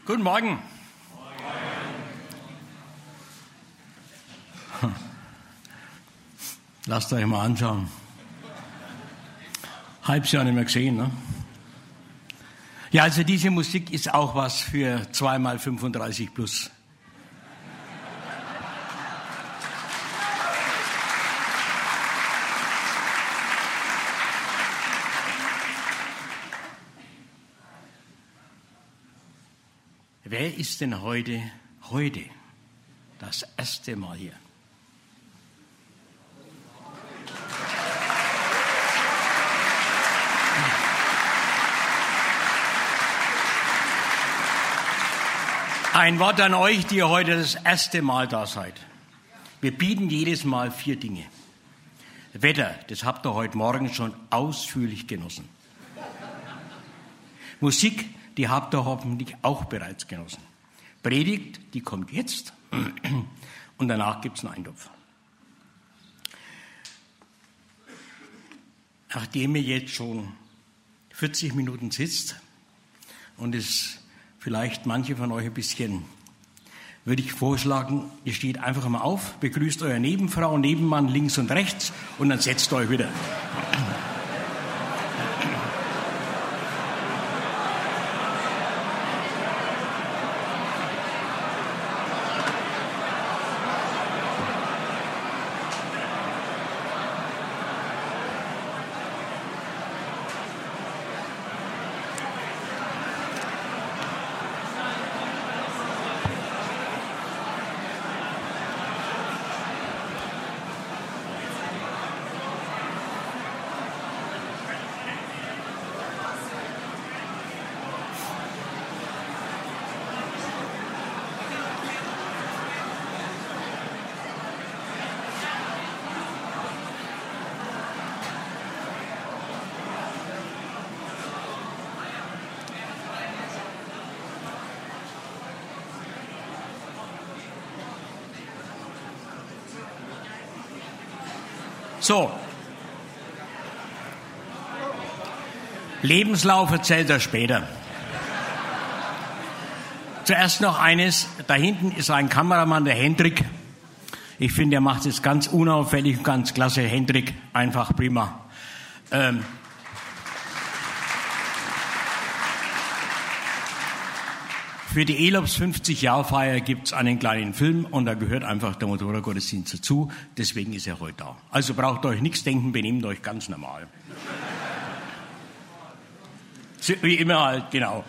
Guten Morgen. Lasst euch mal anschauen. Halbes Jahr nicht mehr gesehen, ne? Ja, also diese Musik ist auch was für 2x35 plus. Wer ist denn heute das erste Mal hier? Ein Wort an euch, die ihr heute das erste Mal da seid. Wir bieten jedes Mal 4 Dinge. Wetter, das habt ihr heute Morgen schon ausführlich genossen. Musik, die habt ihr hoffentlich auch bereits genossen. Predigt, die kommt jetzt und danach gibt es einen Eintopf. Nachdem ihr jetzt schon 40 Minuten sitzt und es vielleicht manche von euch ein bisschen, würde ich vorschlagen, ihr steht einfach mal auf, begrüßt eure Nebenfrau, Nebenmann links und rechts und dann setzt euch wieder. So, Lebenslauf erzählt er später. Zuerst noch eines, da hinten ist ein Kameramann, der Hendrik. Ich finde, er macht es ganz unauffällig und ganz klasse. Hendrik, einfach prima. Für die ELOPS 50-Jahr-Feier gibt es einen kleinen Film und da gehört einfach der Motorradgottesdienst dazu. Deswegen ist er heute da. Also braucht euch nichts denken, benehmt euch ganz normal. Wie immer halt, genau.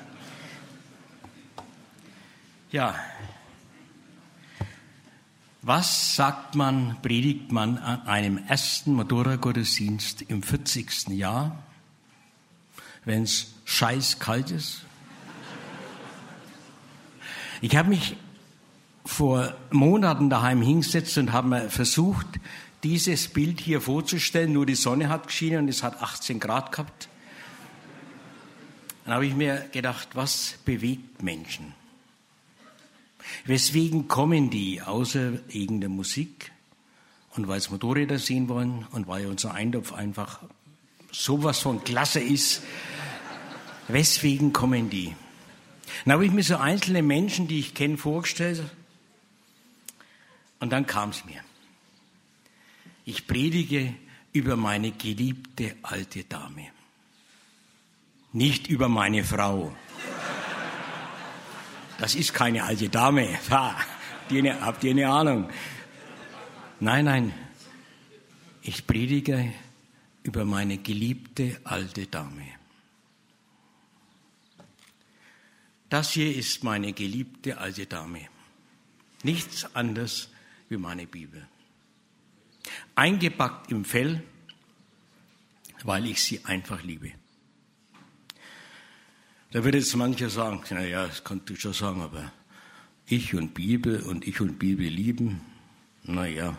Ja. Was predigt man an einem ersten Motorradgottesdienst im 40. Jahr, wenn es scheißkalt ist? Ich habe mich vor Monaten daheim hingesetzt und habe mir versucht, dieses Bild hier vorzustellen. Nur die Sonne hat geschienen und es hat 18 Grad gehabt. Dann habe ich mir gedacht, was bewegt Menschen? Weswegen kommen die, außer wegen der Musik und weil sie Motorräder sehen wollen und weil unser Eintopf einfach sowas von klasse ist? Weswegen kommen die? Dann habe ich mir so einzelne Menschen, die ich kenne, vorgestellt und dann kam es mir. Ich predige über meine geliebte alte Dame, nicht über meine Frau. Das ist keine alte Dame, habt ihr eine Ahnung? Nein, ich predige über meine geliebte alte Dame. Das hier ist meine geliebte alte Dame. Nichts anderes wie meine Bibel. Eingepackt im Fell, weil ich sie einfach liebe. Da würde jetzt mancher sagen, naja, das kannst du schon sagen, aber ich und Bibel lieben, naja.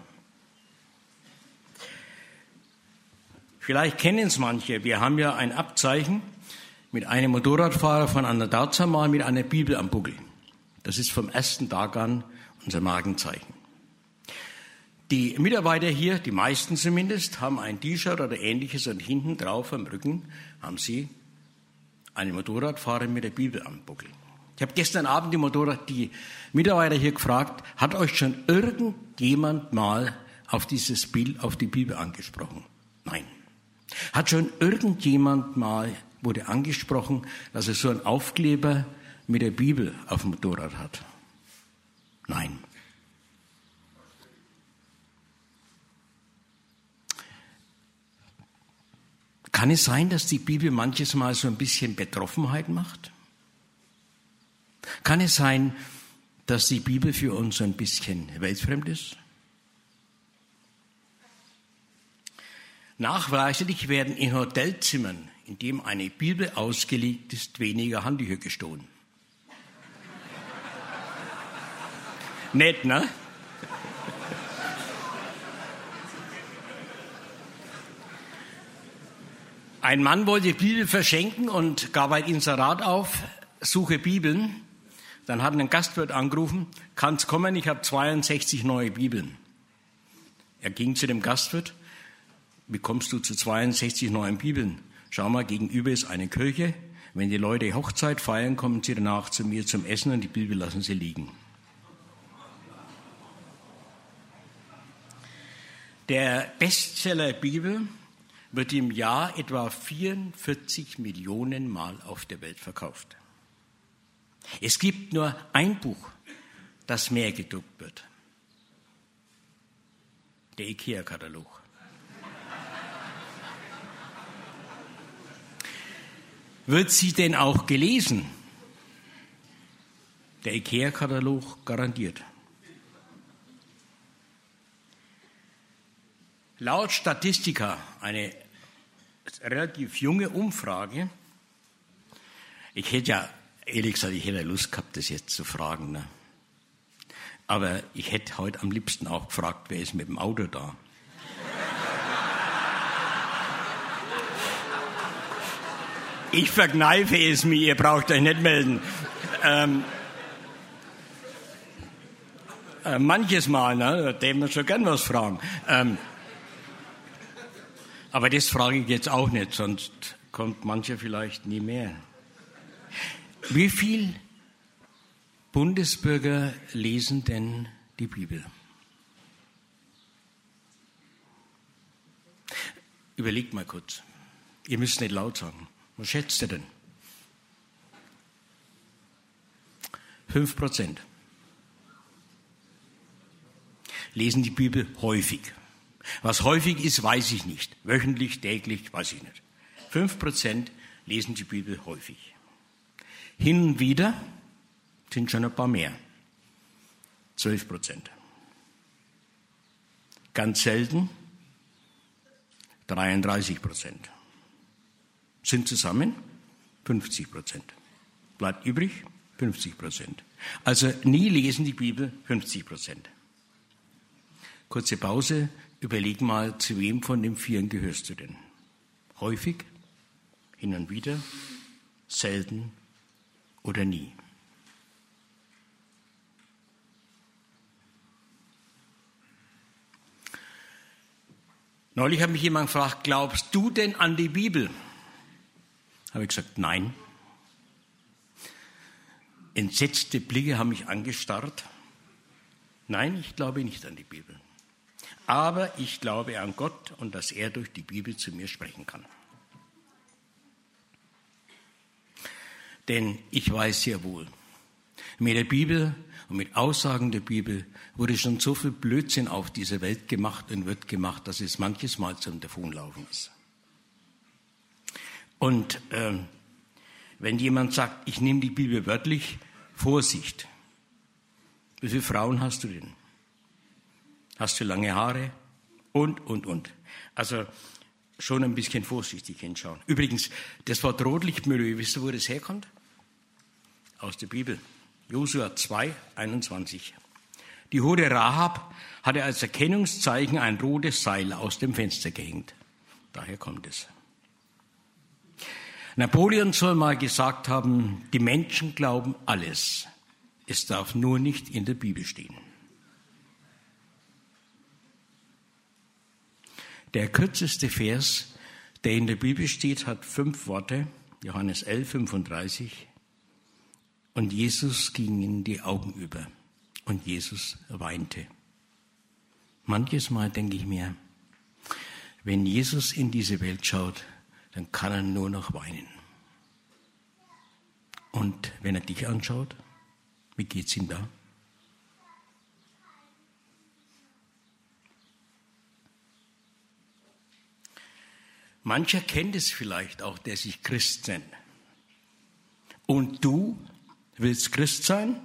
Vielleicht kennen es manche, wir haben ja ein Abzeichen mit einem Motorradfahrer von einer Dazamal mit einer Bibel am Buckel. Das ist vom ersten Tag an unser Markenzeichen. Die Mitarbeiter hier, die meisten zumindest, haben ein T-Shirt oder Ähnliches und hinten drauf am Rücken haben sie einen Motorradfahrer mit der Bibel am Buckel. Ich habe gestern Abend die Mitarbeiter hier gefragt, hat euch schon irgendjemand mal auf dieses Bild, auf die Bibel angesprochen? Nein. Hat schon irgendjemand mal, wurde angesprochen, dass er so einen Aufkleber mit der Bibel auf dem Motorrad hat? Nein. Kann es sein, dass die Bibel manches Mal so ein bisschen Betroffenheit macht? Kann es sein, dass die Bibel für uns so ein bisschen weltfremd ist? Nachweislich werden in Hotelzimmern, in dem eine Bibel ausgelegt ist, weniger Handtücher gestohlen. Nett, ne? Ein Mann wollte die Bibel verschenken und gab ein Inserat auf, suche Bibeln. Dann hat ein Gastwirt angerufen, kannst kommen, ich habe 62 neue Bibeln. Er ging zu dem Gastwirt, wie kommst du zu 62 neuen Bibeln? Schau mal, gegenüber ist eine Kirche. Wenn die Leute Hochzeit feiern, kommen sie danach zu mir zum Essen und die Bibel lassen sie liegen. Der Bestseller Bibel wird im Jahr etwa 44 Millionen Mal auf der Welt verkauft. Es gibt nur ein Buch, das mehr gedruckt wird. Der IKEA-Katalog. Wird sie denn auch gelesen? Der IKEA-Katalog garantiert. Laut Statistika, eine relativ junge Umfrage, ich hätte Lust gehabt, das jetzt zu fragen, ne? Aber ich hätte heute am liebsten auch gefragt, wer ist mit dem Auto da? Ich verkneife es mir, ihr braucht euch nicht melden. Manches Mal, ne, da darf man schon gern was fragen. Aber das frage ich jetzt auch nicht, sonst kommt mancher vielleicht nie mehr. Wie viele Bundesbürger lesen denn die Bibel? Überlegt mal kurz. Ihr müsst nicht laut sagen. Was schätzt ihr denn? 5% lesen die Bibel häufig. Was häufig ist, weiß ich nicht. Wöchentlich, täglich, weiß ich nicht. 5% lesen die Bibel häufig. Hin und wieder sind schon ein paar mehr. 12%. Ganz selten 33%. Sind zusammen 50%. Bleibt übrig 50%. Also nie lesen die Bibel 50%. Kurze Pause. Überleg mal, zu wem von den Vieren gehörst du denn? Häufig, hin und wieder, selten oder nie? Neulich hat mich jemand gefragt, glaubst du denn an die Bibel? Habe ich gesagt, nein. Entsetzte Blicke haben mich angestarrt. Nein, ich glaube nicht an die Bibel. Aber ich glaube an Gott und dass er durch die Bibel zu mir sprechen kann. Denn ich weiß sehr wohl, mit der Bibel und mit Aussagen der Bibel wurde schon so viel Blödsinn auf dieser Welt gemacht und wird gemacht, dass es manches Mal zum Davonlaufen ist. Und wenn jemand sagt, ich nehme die Bibel wörtlich, Vorsicht. Wie viele Frauen hast du denn? Hast du lange Haare? Und. Also schon ein bisschen vorsichtig hinschauen. Übrigens, das Wort Rotlichtmilieu, wisst ihr, wo das herkommt? Aus der Bibel. Josua 2, 21. Die Hure Rahab hatte als Erkennungszeichen ein rotes Seil aus dem Fenster gehängt. Daher kommt es. Napoleon soll mal gesagt haben, die Menschen glauben alles. Es darf nur nicht in der Bibel stehen. Der kürzeste Vers, der in der Bibel steht, hat 5 Worte. Johannes 11, 35. Und Jesus gingen die Augen über und Jesus weinte. Manches Mal denke ich mir, wenn Jesus in diese Welt schaut, dann kann er nur noch weinen. Und wenn er dich anschaut, wie geht's ihm da? Mancher kennt es vielleicht auch, der sich Christ nennt. Und du willst Christ sein?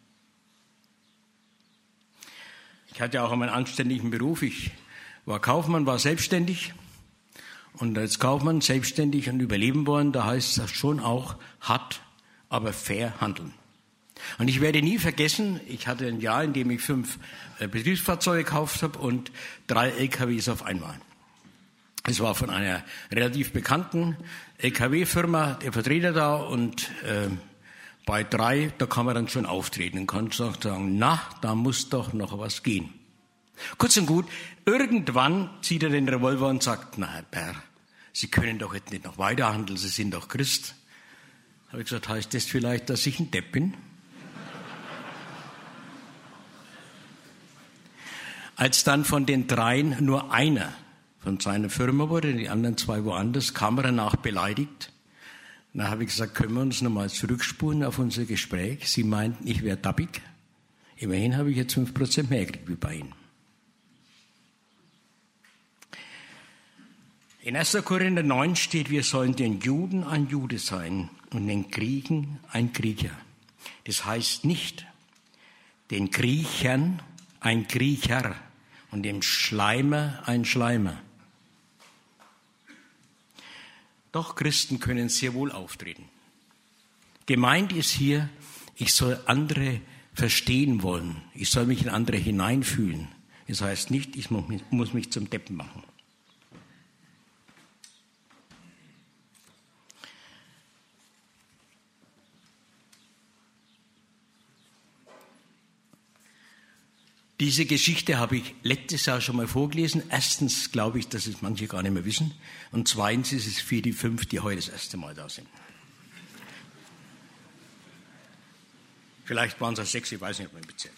Ich hatte auch einen anständigen Beruf. Ich war Kaufmann, war selbstständig. Und als Kaufmann selbstständig und überleben wollen, da heißt das schon auch hart, aber fair handeln. Und ich werde nie vergessen, ich hatte ein Jahr, in dem ich 5 Betriebsfahrzeuge gekauft habe und 3 LKWs auf einmal. Es war von einer relativ bekannten LKW-Firma, der Vertreter da, und bei 3, da kann man dann schon auftreten und kann sagen, na, da muss doch noch was gehen. Kurz und gut, irgendwann zieht er den Revolver und sagt, na Herr Bär, Sie können doch jetzt nicht noch weiterhandeln, Sie sind doch Christ. Habe ich gesagt, heißt das vielleicht, dass ich ein Depp bin? Als dann von den 3 nur einer von seiner Firma wurde, die anderen 2 woanders, kam er danach beleidigt. Dann habe ich gesagt, können wir uns nochmal zurückspulen auf unser Gespräch? Sie meinten, ich wäre dappig. Immerhin habe ich jetzt 5% mehr gekriegt wie bei Ihnen. In 1. Korinther 9 steht, wir sollen den Juden ein Jude sein und den Griechen ein Griecher. Das heißt nicht den Griechern ein Griecher und dem Schleimer ein Schleimer. Doch Christen können sehr wohl auftreten. Gemeint ist hier, ich soll andere verstehen wollen. Ich soll mich in andere hineinfühlen. Das heißt nicht, ich muss mich zum Deppen machen. Diese Geschichte habe ich letztes Jahr schon mal vorgelesen. Erstens glaube ich, dass es manche gar nicht mehr wissen. Und zweitens ist es für die 5, die heute das erste Mal da sind. Vielleicht waren es auch 6, ich weiß nicht, ob man bezählt.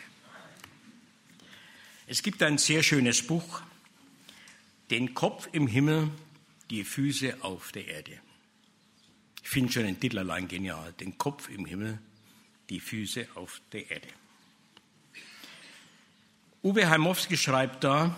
Es gibt ein sehr schönes Buch, Den Kopf im Himmel, die Füße auf der Erde. Ich finde schon den Titel allein genial. Den Kopf im Himmel, die Füße auf der Erde. Uwe Heimowski schreibt da,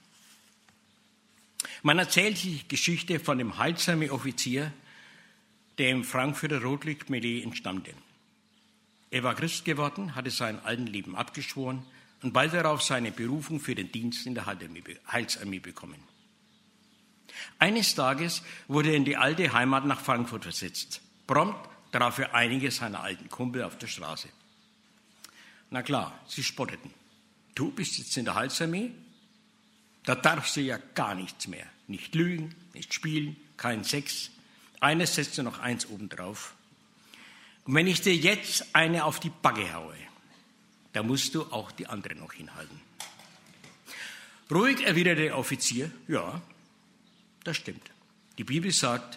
man erzählt die Geschichte von dem Heilsarmee-Offizier, der im Frankfurter Rotlichtmilieu entstammte. Er war Christ geworden, hatte sein alten Leben abgeschworen und bald darauf seine Berufung für den Dienst in der Heilsarmee bekommen. Eines Tages wurde er in die alte Heimat nach Frankfurt versetzt. Prompt traf er einige seiner alten Kumpel auf der Straße. Na klar, sie spotteten. Du bist jetzt in der Heilsarmee, da darfst du ja gar nichts mehr. Nicht lügen, nicht spielen, kein Sex. Eines setzt du noch 1 obendrauf. Und wenn ich dir jetzt eine auf die Backe haue, dann musst du auch die andere noch hinhalten. Ruhig erwiderte der Offizier, ja, das stimmt. Die Bibel sagt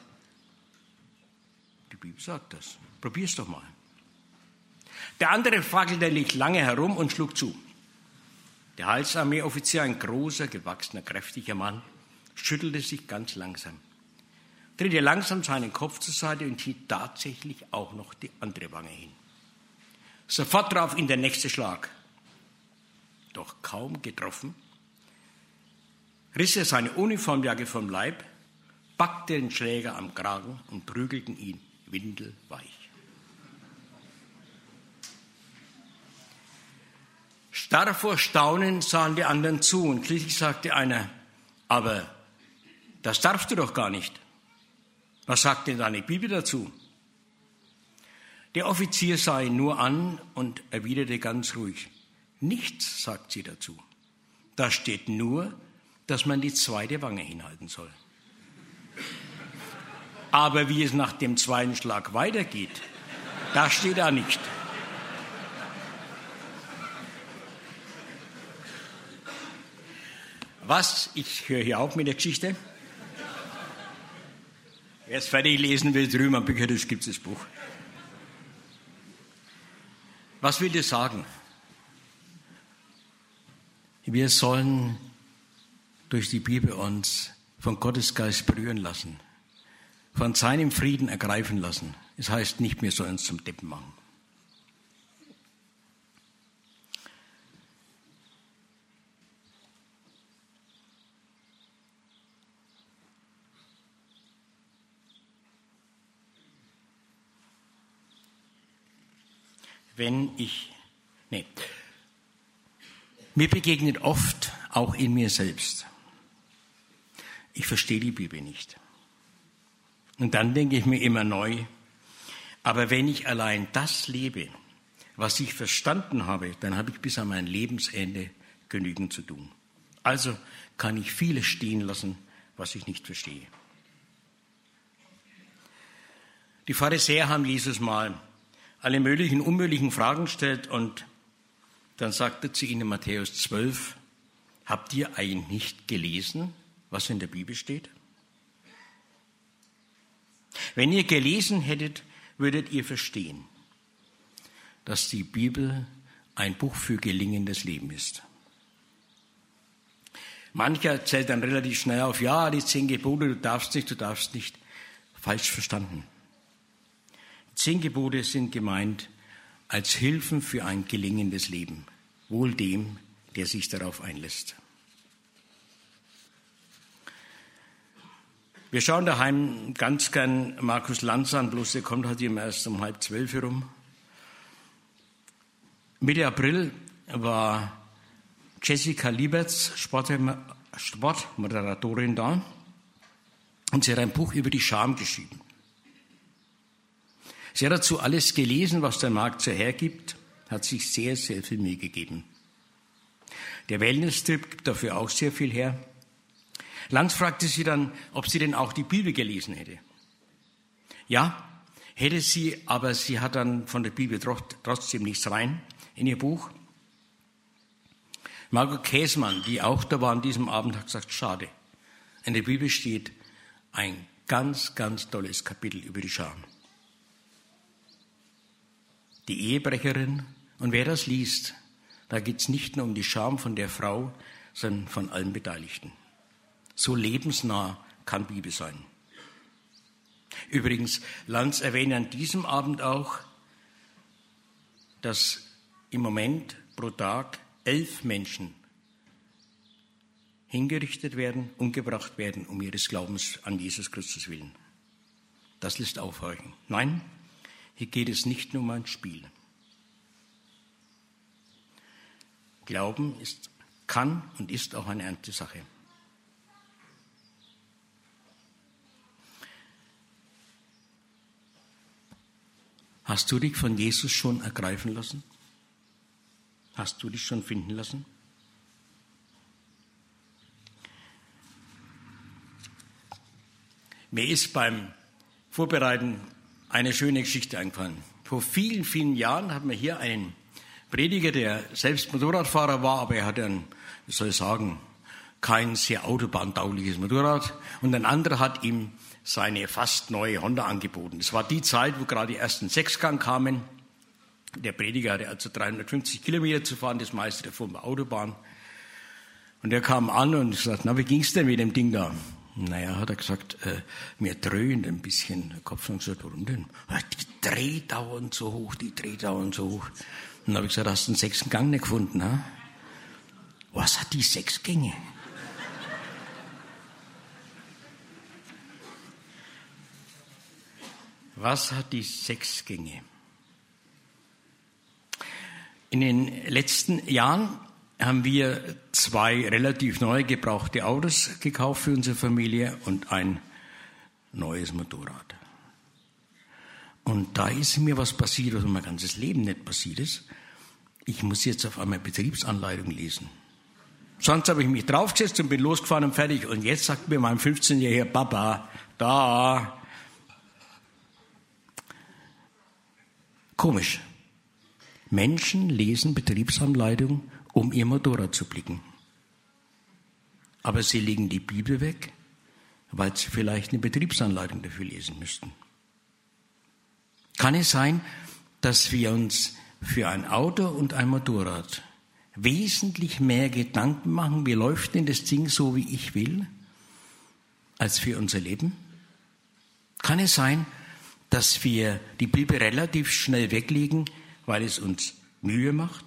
das. Probier's doch mal. Der andere fackelte nicht lange herum und schlug zu. Der Heilsarmee-Offizier, ein großer, gewachsener, kräftiger Mann, schüttelte sich ganz langsam, drehte langsam seinen Kopf zur Seite und hielt tatsächlich auch noch die andere Wange hin. Sofort traf ihn der nächste Schlag. Doch kaum getroffen, riss er seine Uniformjacke vom Leib, packte den Schläger am Kragen und prügelte ihn windelweich. Starr vor Staunen sahen die anderen zu und schließlich sagte einer, aber das darfst du doch gar nicht. Was sagt denn deine Bibel dazu? Der Offizier sah ihn nur an und erwiderte ganz ruhig, nichts sagt sie dazu. Da steht nur, dass man die zweite Wange hinhalten soll. Aber wie es nach dem zweiten Schlag weitergeht, das steht da nicht. Was? Ich höre hier auf mit der Geschichte. Wer es fertig lesen will, drüben am Büchertisch gibt es das Buch. Was will das sagen? Wir sollen durch die Bibel uns von Gottes Geist berühren lassen, von seinem Frieden ergreifen lassen. Es heißt nicht, wir sollen uns zum Deppen machen. Mir begegnet oft, auch in mir selbst, ich verstehe die Bibel nicht. Und dann denke ich mir immer neu, aber wenn ich allein das lebe, was ich verstanden habe, dann habe ich bis an mein Lebensende genügend zu tun. Also kann ich vieles stehen lassen, was ich nicht verstehe. Die Pharisäer haben Jesus mal alle möglichen, unmöglichen Fragen gestellt und dann sagte zu ihnen in Matthäus 12, habt ihr eigentlich nicht gelesen, was in der Bibel steht? Wenn ihr gelesen hättet, würdet ihr verstehen, dass die Bibel ein Buch für gelingendes Leben ist. Mancher zählt dann relativ schnell auf, ja, die 10 Gebote, du darfst nicht. Falsch verstanden. 10 Gebote sind gemeint als Hilfen für ein gelingendes Leben. Wohl dem, der sich darauf einlässt. Wir schauen daheim ganz gern Markus Lanz an, bloß der kommt halt immer erst um 11:30 herum. Mitte April war Jessica Lieberts, Sportmoderatorin, da und sie hat ein Buch über die Scham geschrieben. Sie hat dazu alles gelesen, was der Markt so hergibt, hat sich sehr, sehr viel Mühe gegeben. Der Wellness-Trip gibt dafür auch sehr viel her. Lanz fragte sie dann, ob sie denn auch die Bibel gelesen hätte. Ja, hätte sie, aber sie hat dann von der Bibel trotzdem nichts rein in ihr Buch. Margot Käßmann, die auch da war an diesem Abend, hat gesagt, schade. In der Bibel steht ein ganz, ganz tolles Kapitel über die Scham. Die Ehebrecherin, und wer das liest, da geht es nicht nur um die Scham von der Frau, sondern von allen Beteiligten. So lebensnah kann Bibel sein. Übrigens, Lanz erwähnt an diesem Abend auch, dass im Moment pro Tag 11 Menschen hingerichtet werden, umgebracht werden, um ihres Glaubens an Jesus Christus willen. Das lässt aufhorchen. Nein, hier geht es nicht nur um ein Spiel. Glauben kann und ist auch eine ernste Sache. Hast du dich von Jesus schon ergreifen lassen? Hast du dich schon finden lassen? Mir ist beim Vorbereiten eine schöne Geschichte eingefallen. Vor vielen, vielen Jahren hatten wir hier einen Prediger, der selbst Motorradfahrer war, aber er hatte ein, wie soll ich sagen, kein sehr autobahntaugliches Motorrad. Und ein anderer hat ihm seine fast neue Honda angeboten. Das war die Zeit, wo gerade die ersten 6-Gang kamen. Der Prediger hatte also 350 Kilometer zu fahren, das meiste davon war Autobahn. Und er kam an und sagte, na, wie ging's denn mit dem Ding da? Naja, hat er gesagt, mir dröhnt ein bisschen der Kopf. Und gesagt, warum denn? Die Drehdauern so hoch, die Drehdauern so hoch. Und dann habe ich gesagt, hast du den 6. Gang nicht gefunden? Ha? Was hat die 6 Gänge? Was hat die 6 Gänge? In den letzten Jahren haben wir 2 relativ neu gebrauchte Autos gekauft für unsere Familie und ein neues Motorrad. Und da ist mir was passiert, was mein ganzes Leben nicht passiert ist. Ich muss jetzt auf einmal Betriebsanleitung lesen. Sonst habe ich mich draufgesetzt und bin losgefahren und fertig. Und jetzt sagt mir mein 15-jähriger Papa, da. Komisch. Menschen lesen Betriebsanleitung, um ihr Motorrad zu blicken. Aber sie legen die Bibel weg, weil sie vielleicht eine Betriebsanleitung dafür lesen müssten. Kann es sein, dass wir uns für ein Auto und ein Motorrad wesentlich mehr Gedanken machen, wie läuft denn das Ding so, wie ich will, als für unser Leben? Kann es sein, dass wir die Bibel relativ schnell weglegen, weil es uns Mühe macht?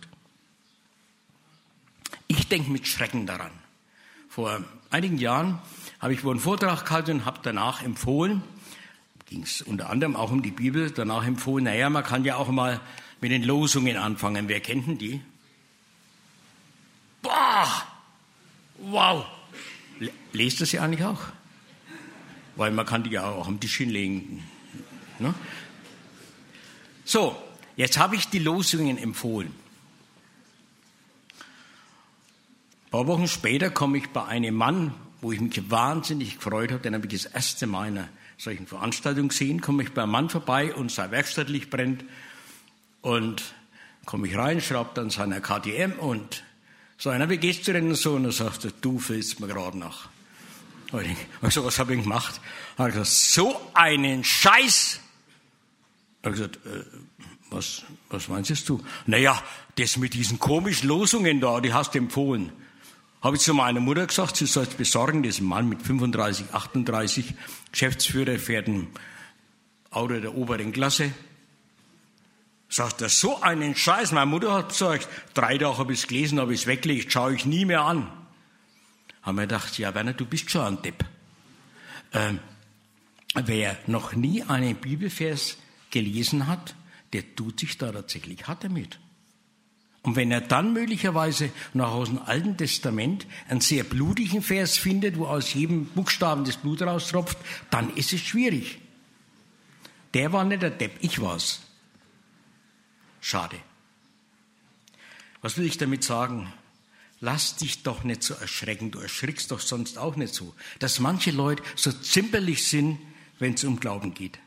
Ich denke mit Schrecken daran. Vor einigen Jahren habe ich wohl einen Vortrag gehalten und habe danach empfohlen, ging es unter anderem auch um die Bibel, danach empfohlen, naja, man kann ja auch mal mit den Losungen anfangen. Wer kennt denn die? Boah! Wow! Lest das ja eigentlich auch? Weil man kann die ja auch am Tisch hinlegen. Ne? So, jetzt habe ich die Losungen empfohlen. Ein paar Wochen später komme ich bei einem Mann, wo ich mich wahnsinnig gefreut habe, den habe ich das erste Mal in einer solchen Veranstaltung gesehen, komme ich bei einem Mann vorbei und sein Werkstattlicht brennt und komme ich rein, schraube dann seiner KTM und so, na, wie geht's dir denn so? Und er sagt, du fühlst mir gerade nach. Also, was habe ich gemacht? Er hat gesagt, so einen Scheiß! Er hat gesagt, was meinst du? Naja, das mit diesen komischen Losungen da, die hast du empfohlen. Habe ich zu meiner Mutter gesagt, sie soll es besorgen, das ist ein Mann mit 35, 38, Geschäftsführer, fährt ein Auto der oberen Klasse. Sagt er, so einen Scheiß. Meine Mutter hat gesagt, 3 Tage habe ich es gelesen, habe ich es weggelegt, schaue ich nie mehr an. Haben wir gedacht, ja Werner, du bist schon ein Depp. Wer noch nie einen Bibelvers gelesen hat, der tut sich da tatsächlich hart damit. Und wenn er dann möglicherweise noch aus dem Alten Testament einen sehr blutigen Vers findet, wo aus jedem Buchstaben das Blut raustropft, dann ist es schwierig. Der war nicht der Depp, ich war's. Schade. Was will ich damit sagen? Lass dich doch nicht so erschrecken, du erschrickst doch sonst auch nicht so, dass manche Leute so zimperlich sind, wenn es um Glauben geht.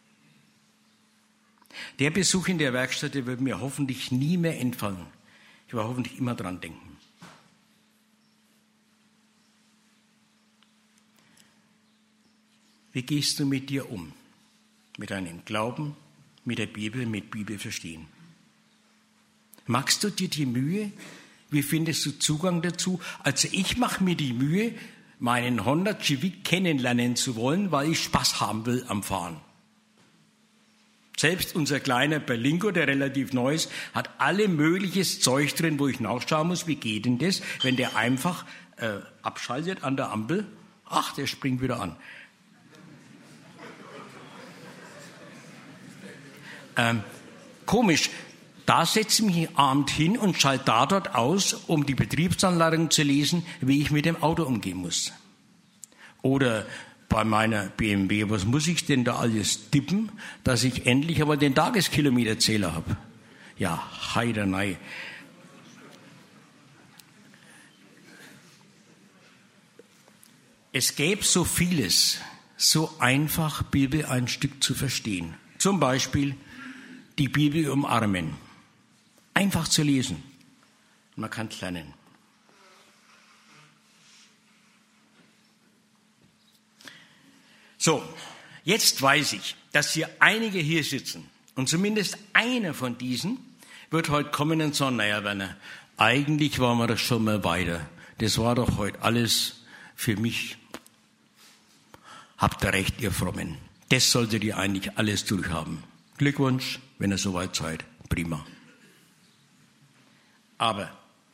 Der Besuch in der Werkstatt, der wird mir hoffentlich nie mehr entfallen. Ich werde hoffentlich immer dran denken. Wie gehst du mit dir um? Mit deinem Glauben, mit der Bibel, mit Bibelverstehen? Machst du dir die Mühe? Wie findest du Zugang dazu? Also ich mache mir die Mühe, meinen Honda Civic kennenlernen zu wollen, weil ich Spaß haben will am Fahren. Selbst unser kleiner Berlingo, der relativ neu ist, hat alle mögliches Zeug drin, wo ich nachschauen muss, wie geht denn das, wenn der einfach abschaltet an der Ampel. Ach, der springt wieder an. Komisch, da setze ich mich abend hin und schalte da dort aus, um die Betriebsanleitung zu lesen, wie ich mit dem Auto umgehen muss. Oder bei meiner BMW, was muss ich denn da alles tippen, dass ich endlich aber den Tageskilometerzähler habe? Ja, heidernei. Es gäbe so vieles, so einfach Bibel ein Stück zu verstehen. Zum Beispiel die Bibel umarmen. Einfach zu lesen. Man kann es lernen. So, jetzt weiß ich, dass hier einige hier sitzen. Und zumindest einer von diesen wird heute kommen und sagen, naja Werner, eigentlich waren wir doch schon mal weiter. Das war doch heute alles für mich. Habt ihr recht, ihr Frommen. Das solltet ihr eigentlich alles durchhaben. Glückwunsch, wenn ihr soweit seid. Prima. Aber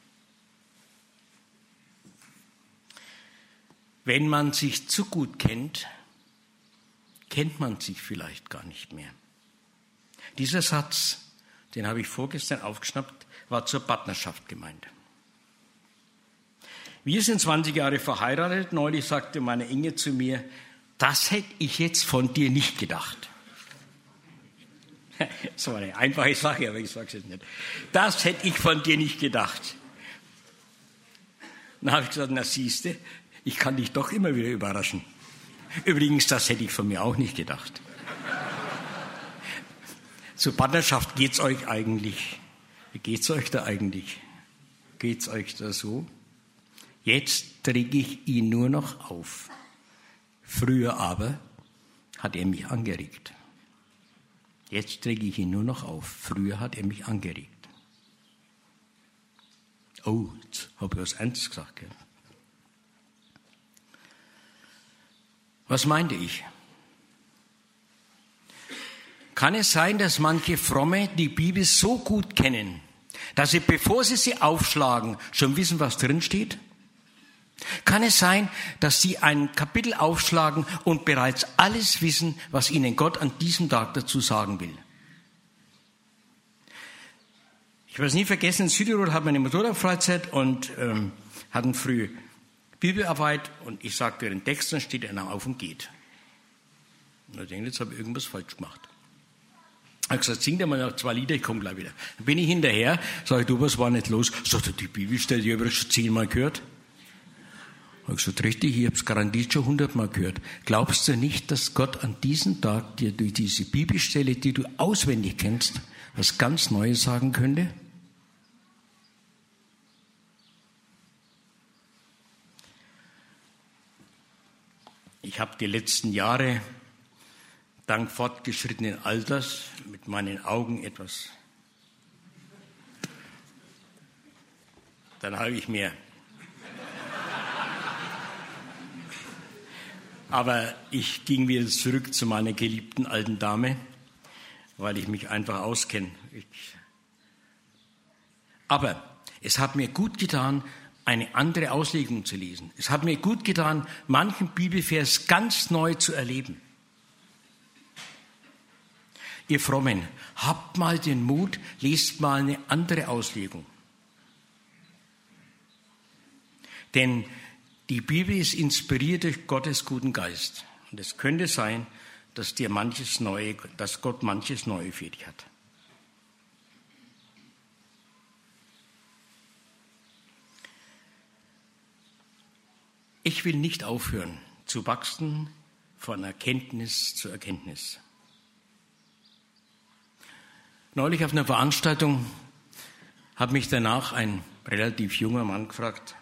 wenn man sich zu gut kennt, kennt man sich vielleicht gar nicht mehr. Dieser Satz, den habe ich vorgestern aufgeschnappt, war zur Partnerschaft gemeint. Wir sind 20 Jahre verheiratet. Neulich sagte meine Inge zu mir, das hätte ich jetzt von dir nicht gedacht. Das war eine einfache Sache, aber ich sage es jetzt nicht. Das hätte ich von dir nicht gedacht. Dann habe ich gesagt, na siehste, ich kann dich doch immer wieder überraschen. Übrigens, das hätte ich von mir auch nicht gedacht. Zur Partnerschaft geht's euch eigentlich? Wie geht's euch da eigentlich? Geht's euch da so? Jetzt träge ich ihn nur noch auf. Früher aber hat er mich angeregt. Jetzt träge ich ihn nur noch auf. Früher hat er mich angeregt. Oh, jetzt habe ich was Ernstes gesagt. Gell? Was meinte ich? Kann es sein, dass manche Fromme die Bibel so gut kennen, dass sie, bevor sie aufschlagen, schon wissen, was drin steht? Kann es sein, dass sie ein Kapitel aufschlagen und bereits alles wissen, was ihnen Gott an diesem Tag dazu sagen will? Ich werde es nie vergessen, in Südtirol hatten wir eine Motorradfreizeit und hatten früh Bibelarbeit und ich sagte den Text, dann steht einer auf und geht. Und ich denke, jetzt habe ich irgendwas falsch gemacht. Ich habe gesagt, sing dir mal noch 2 Lieder, ich komme gleich wieder. Dann bin ich hinterher, sage ich, du, was war nicht los? Sagt er, die Bibelstelle, die habe ich schon 10-mal gehört. Ich habe gesagt, richtig, ich habe es garantiert schon 100-mal gehört. Glaubst du nicht, dass Gott an diesem Tag dir durch diese Bibelstelle, die du auswendig kennst, was ganz Neues sagen könnte? Ich habe die letzten Jahre, dank fortgeschrittenen Alters, mit meinen Augen etwas. Dann habe ich mehr. Aber ich ging wieder zurück zu meiner geliebten alten Dame, weil ich mich einfach auskenne. Aber es hat mir gut getan, eine andere Auslegung zu lesen. Es hat mir gut getan, manchen Bibelvers ganz neu zu erleben. Ihr Frommen, habt mal den Mut, lest mal eine andere Auslegung. Denn die Bibel ist inspiriert durch Gottes guten Geist. Und es könnte sein, dass Gott manches Neue für dich hat. Ich will nicht aufhören, zu wachsen von Erkenntnis zu Erkenntnis. Neulich auf einer Veranstaltung hat mich danach ein relativ junger Mann gefragt,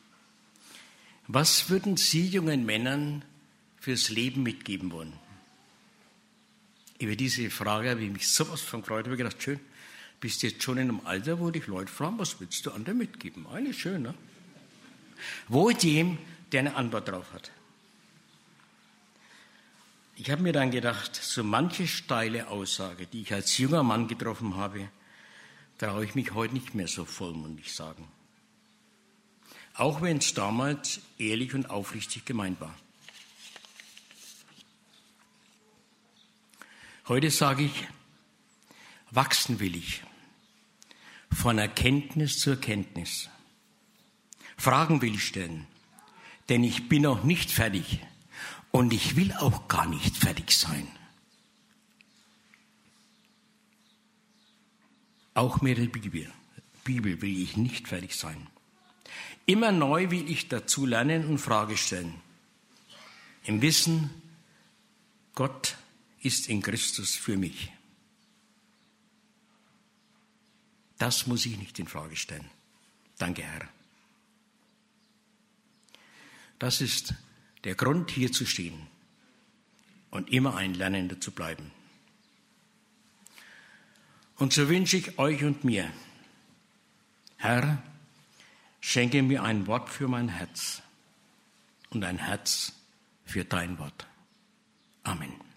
was würden Sie jungen Männern fürs Leben mitgeben wollen? Über diese Frage habe ich mich sowas von gefreut. Ich habe gedacht, schön, bist jetzt schon in einem Alter, wo dich Leute fragen, was willst du anderen mitgeben? Eigentlich schön, ne? Wohl dem, der eine Antwort drauf hat. Ich habe mir dann gedacht, so manche steile Aussage, die ich als junger Mann getroffen habe, traue ich mich heute nicht mehr so vollmundig sagen. Auch wenn es damals ehrlich und aufrichtig gemeint war. Heute sage ich, wachsen will ich, von Erkenntnis zu Erkenntnis. Fragen will ich stellen, denn ich bin noch nicht fertig und ich will auch gar nicht fertig sein. Auch mit der Bibel will ich nicht fertig sein. Immer neu will ich dazu lernen und Frage stellen. Im Wissen, Gott ist in Christus für mich. Das muss ich nicht in Frage stellen. Danke, Herr. Das ist der Grund, hier zu stehen und immer ein Lernender zu bleiben. Und so wünsche ich euch und mir, Herr, schenke mir ein Wort für mein Herz und ein Herz für dein Wort. Amen.